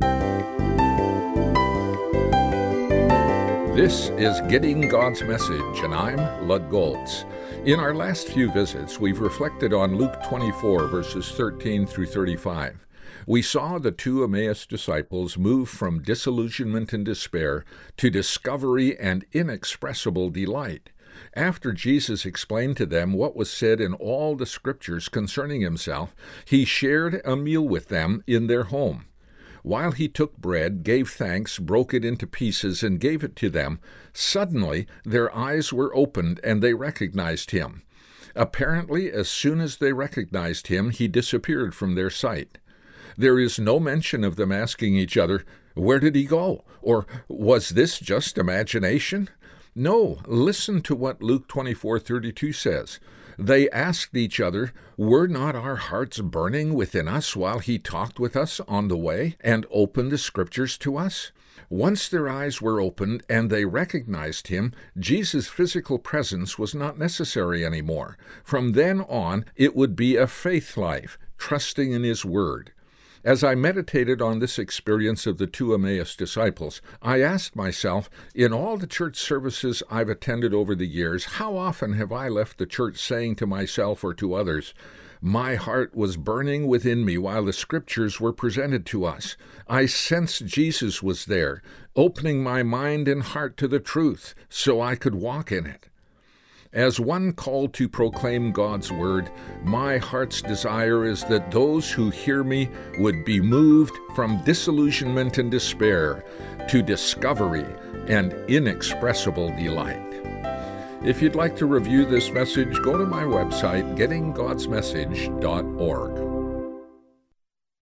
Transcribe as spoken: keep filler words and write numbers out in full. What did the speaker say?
This is Getting God's Message, and I'm Lud Goltz. In our last few visits, we've reflected on Luke twenty-four, verses thirteen through thirty-five. We saw the two Emmaus disciples move from disillusionment and despair to discovery and inexpressible delight. After Jesus explained to them what was said in all the Scriptures concerning himself, he shared a meal with them in their home. While he took bread, gave thanks, broke it into pieces, and gave it to them, suddenly their eyes were opened and they recognized him. Apparently, as soon as they recognized him, he disappeared from their sight. There is no mention of them asking each other, "Where did he go?" or "Was this just imagination?" No, listen to what Luke twenty-four thirty-two says. They asked each other, "Were not our hearts burning within us while he talked with us on the way and opened the Scriptures to us?" Once their eyes were opened and they recognized him, Jesus' physical presence was not necessary anymore. From then on, it would be a faith life, trusting in his word. As I meditated on this experience of the two Emmaus disciples, I asked myself, in all the church services I've attended over the years, how often have I left the church saying to myself or to others, "My heart was burning within me while the Scriptures were presented to us. I sensed Jesus was there, opening my mind and heart to the truth so I could walk in it." As one called to proclaim God's word, my heart's desire is that those who hear me would be moved from disillusionment and despair to discovery and inexpressible delight. If you'd like to review this message, go to my website, getting gods message dot org.